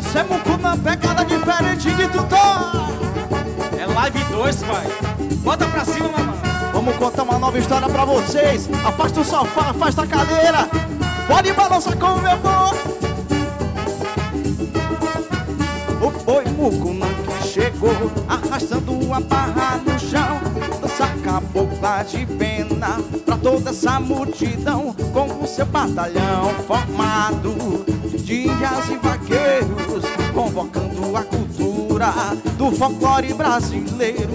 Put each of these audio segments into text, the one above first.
Cê Mucuna, pegada diferente de tudo. É live 2, pai. Bota pra cima, mamãe. Vamos contar uma nova história pra vocês. Afasta o sofá, afasta a cadeira. Pode balançar com o meu bom. O boi Mucuna que chegou, arrastando a barra no chão. Dança cabocla de pena pra toda essa multidão, com o seu batalhão formado de índias e vaqueiros, convocando a cultura do folclore brasileiro.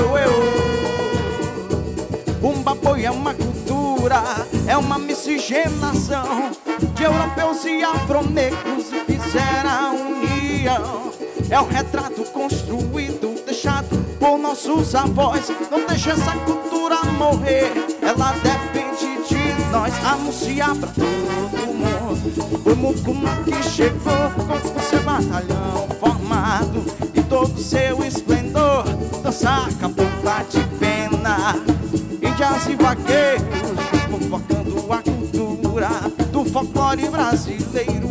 Bumba boi é uma cultura, é uma miscigenação de europeus e afro-negros que fizeram a união. É um retrato construído, deixado por nossos avós. Não deixa essa cultura morrer, ela depende de nós. Anunciar pra todo mundo o Mucuna que chegou, com o seu batalhão formado e todo o seu esplendor. Dançar cabocla de pena, índias e vaqueiros, convocando a cultura do folclore brasileiro.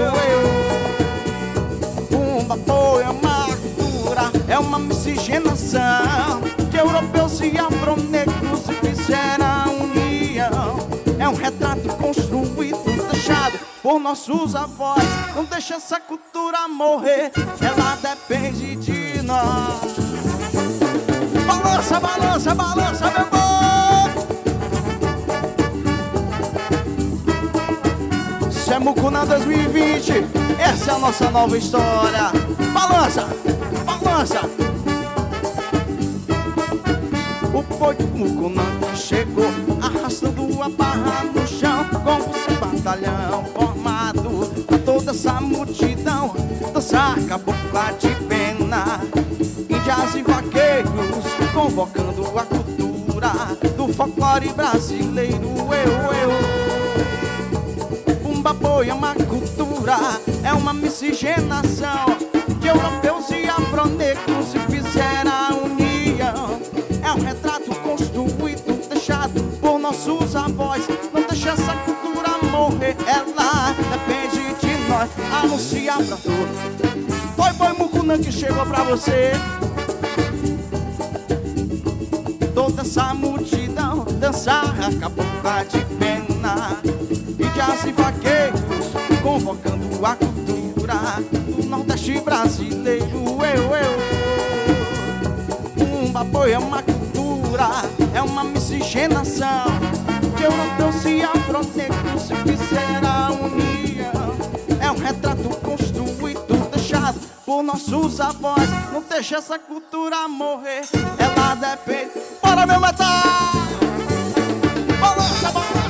Bumba boi é uma cultura, é uma miscigenação de europeus e afro-negros que fizeram a união. É um retrato construído, deixado por nossos avós. Não deixa essa cultura morrer, ela depende de nós. Balança, balança, balança, meu boi. Cê é Mucuna 2020, essa é a nossa nova história. Balança, balança. O boi Mucuna chegou, arrastando a barra no chão, com o seu batalhão formado pra toda essa multidão. Dançar cabocla de pena, índias e vaqueiros, convocando a cultura do folclore brasileiro. Bumba boi é uma cultura, é uma miscigenação de europeus e afro-negros que fizeram a união. É um retrato construído, deixado por nossos avós. Não deixa essa cultura morrer, ela depende de nós. Anunciar pra todos. Foi boi Mucuna que chegou pra você. Toda essa multidão dançar a cabocla de pena, índias e vaqueiros, convocando a cultura do Nordeste brasileiro. Bumba boi é uma cultura, é uma miscigenação de europeus e afro-negros que fizeram a união. É um retrato construído, deixado por nossos avós. Não deixa essa cultura morrer, ela depende. Bora, meu metal! Balança, balança!